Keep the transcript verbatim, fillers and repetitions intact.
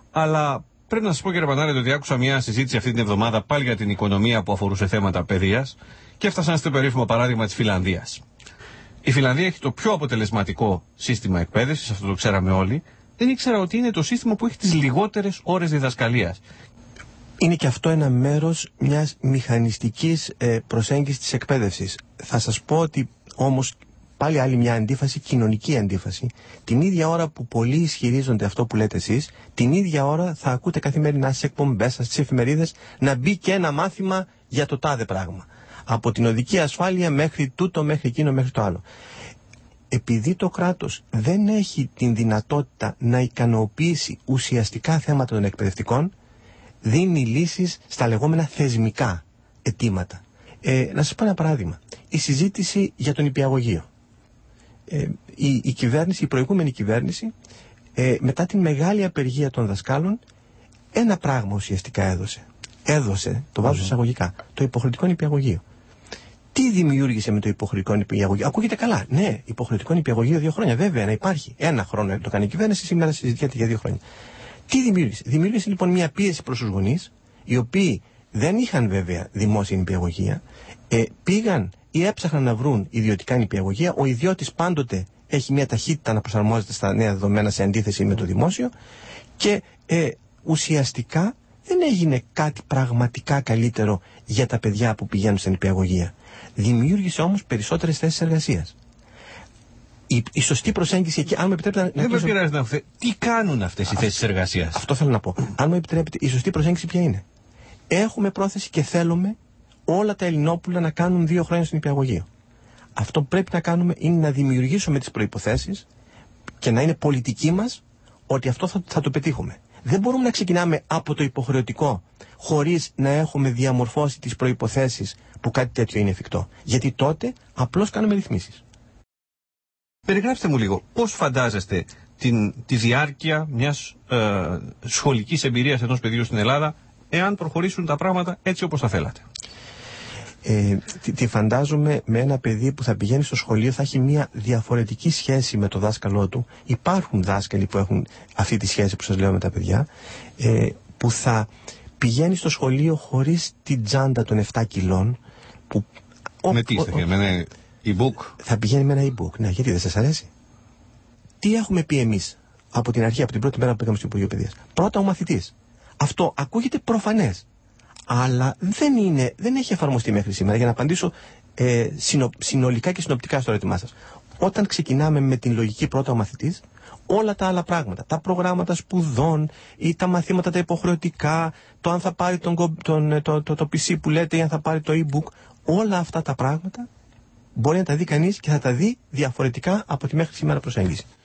Αλλά πρέπει να σας πω, κύριε Πανάρετο, ότι άκουσα μια συζήτηση αυτή την εβδομάδα πάλι για την οικονομία που αφορούσε θέματα παιδείας και έφτασαν στο περίφημο παράδειγμα της Φιλανδίας. Η Φιλανδία έχει το πιο αποτελεσματικό σύστημα εκπαίδευσης, αυτό το ξέραμε όλοι. Δεν ήξερα ότι είναι το σύστημα που έχει τις λιγότερες ώρες διδασκαλίας. Είναι και αυτό ένα μέρος μιας μηχανιστικής ε, προσέγγισης της εκπαίδευσης. Θα σας πω ότι όμως πάλι άλλη μια αντίφαση, κοινωνική αντίφαση. Την ίδια ώρα που πολλοί ισχυρίζονται αυτό που λέτε εσείς, την ίδια ώρα θα ακούτε καθημερινά στις εκπομπές σας, στις εφημερίδες, να μπει και ένα μάθημα για το τάδε πράγμα. Από την οδική ασφάλεια μέχρι τούτο, μέχρι εκείνο, μέχρι το άλλο. Επειδή το κράτος δεν έχει την δυνατότητα να ικανοποιήσει ουσιαστικά θέματα των εκπαιδευτικών, δίνει λύσεις στα λεγόμενα θεσμικά αιτήματα. Ε, να σας πω ένα παράδειγμα. Η συζήτηση για τον νηπιαγωγείο. Ε, η, η κυβέρνηση, η προηγούμενη κυβέρνηση, ε, μετά την μεγάλη απεργία των δασκάλων, ένα πράγμα ουσιαστικά έδωσε. Έδωσε, το βάζω εισαγωγικά, το υποχρεωτικό νηπιαγωγείο. Τι δημιούργησε με το υποχρεωτικό νηπιαγωγείο? Ακούγεται καλά. Ναι, υποχρεωτικό νηπιαγωγείο δύο χρόνια. Βέβαια, να υπάρχει. Ένα χρόνο το κάνει η κυβέρνηση, σήμερα συζητιέται για δύο χρόνια. Τι δημιούργησε? Δημιούργησε λοιπόν μια πίεση προς τους γονείς, οι οποίοι δεν είχαν βέβαια δημόσια νηπιαγωγεία, ε, πήγαν ή έψαχναν να βρουν ιδιωτικά νηπιαγωγεία. Ο ιδιώτης πάντοτε έχει μια ταχύτητα να προσαρμόζεται στα νέα δεδομένα σε αντίθεση με το δημόσιο και ε, ουσιαστικά δεν έγινε κάτι πραγματικά καλύτερο για τα παιδιά που πηγαίνουν στην νηπιαγωγεία. Δημιούργησε όμως περισσότερες θέσεις εργασίας. Η, η σωστή προσέγγιση εκεί, αν μου επιτρέπετε να. Δεν με πειράζει να φε... Τι κάνουν αυτές οι θέσεις εργασίας? Αυτό θέλω να πω. Αν μου επιτρέπετε, η σωστή προσέγγιση ποια είναι? Έχουμε πρόθεση και θέλουμε όλα τα Ελληνόπουλα να κάνουν δύο χρόνια στο νηπιαγωγείο. Αυτό που πρέπει να κάνουμε είναι να δημιουργήσουμε τις προϋποθέσεις και να είναι πολιτική μας ότι αυτό θα, θα το πετύχουμε. Δεν μπορούμε να ξεκινάμε από το υποχρεωτικό χωρίς να έχουμε διαμορφώσει τις προϋποθέσεις που κάτι τέτοιο είναι εφικτό. Γιατί τότε απλώς κάνουμε ρυθμίσεις. Περιγράψτε μου λίγο πώς φαντάζεστε την, τη διάρκεια μιας ε, σχολικής εμπειρίας ενός παιδιού στην Ελλάδα, εάν προχωρήσουν τα πράγματα έτσι όπως τα θέλατε? Ε, τη, τη φαντάζομαι με ένα παιδί που θα πηγαίνει στο σχολείο, θα έχει μια διαφορετική σχέση με το δάσκαλό του. Υπάρχουν δάσκαλοι που έχουν αυτή τη σχέση που σας λέω με τα παιδιά, ε, που θα πηγαίνει στο σχολείο χωρίς την τσάντα των επτά κιλών. Που, με τι είστε, με ένα e-book? Θα πηγαίνει με ένα e-book. Ναι, γιατί δεν σας αρέσει? Τι έχουμε πει εμείς από την αρχή, από την πρώτη μέρα που πήγαμε στο Υπουργείο Παιδείας? Πρώτα ο μαθητής. Αυτό ακούγεται προφανές, αλλά δεν, είναι, δεν έχει εφαρμοστεί μέχρι σήμερα. Για να απαντήσω ε, συνο, συνολικά και συνοπτικά στο ερώτημά σας. Όταν ξεκινάμε με την λογική πρώτα ο μαθητής, όλα τα άλλα πράγματα, τα προγράμματα σπουδών ή τα μαθήματα τα υποχρεωτικά, το αν θα πάρει τον, τον, το, το, το πι σι που λέτε ή αν θα πάρει το e-book, όλα αυτά τα πράγματα μπορεί να τα δει κανείς και θα τα δει διαφορετικά από τη μέχρι σήμερα προσέγγιση.